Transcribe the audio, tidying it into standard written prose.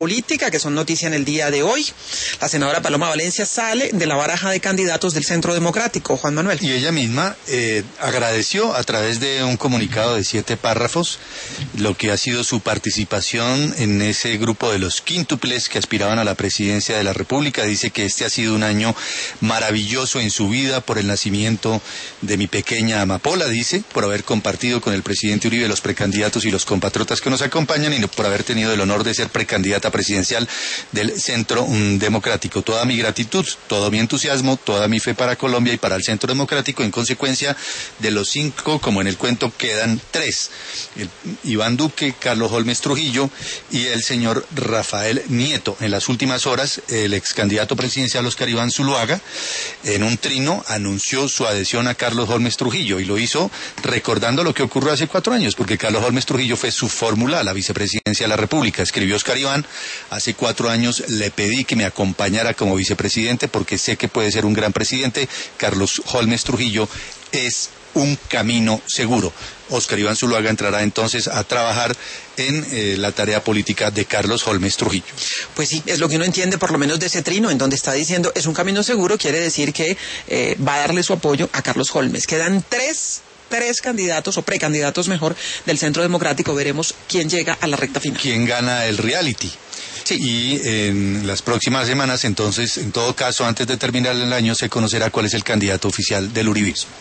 política, que son noticia en el día de hoy. La senadora Paloma Valencia sale de la baraja de candidatos del Centro Democrático, Juan Manuel. Y ella misma agradeció a través de un comunicado de 7 párrafos lo que ha sido su participación en ese grupo de los quíntuples que aspiraban a la presidencia de la República. Dice que este ha sido un año maravilloso en su vida por el nacimiento de mi pequeña amapola, dice, por haber compartido con el presidente Uribe los precandidatos y los compatriotas que nos acompañan y por haber tenido el honor de ser precandidata presidencial del Centro Democrático. Toda mi gratitud, todo mi entusiasmo, toda mi fe para Colombia y para el Centro Democrático. En consecuencia, de los 5, como en el cuento, quedan 3. Iván Duque, Carlos Holmes Trujillo y el señor Rafael Nieto. En las últimas horas, el ex candidato presidencial Oscar Iván Zuluaga, en un trino, anunció su adhesión a Carlos Holmes Trujillo y lo hizo recordando lo que ocurrió hace 4 años, porque Carlos Holmes Trujillo fue su fórmula a la vicepresidencia de la República. Escribió Oscar Iván: hace 4 años le pedí que me acompañara como vicepresidente porque sé que puede ser un gran presidente. Carlos Holmes Trujillo es un camino seguro. Oscar Iván Zuluaga entrará entonces a trabajar en la tarea política de Carlos Holmes Trujillo. Pues sí, es lo que uno entiende por lo menos de ese trino, en donde está diciendo es un camino seguro, quiere decir que va a darle su apoyo a Carlos Holmes. Quedan tres candidatos, o precandidatos mejor, del Centro Democrático. Veremos quién llega a la recta final. ¿Quién gana el reality? Sí. Y en las próximas semanas, entonces, en todo caso, antes de terminar el año, se conocerá cuál es el candidato oficial del uribismo.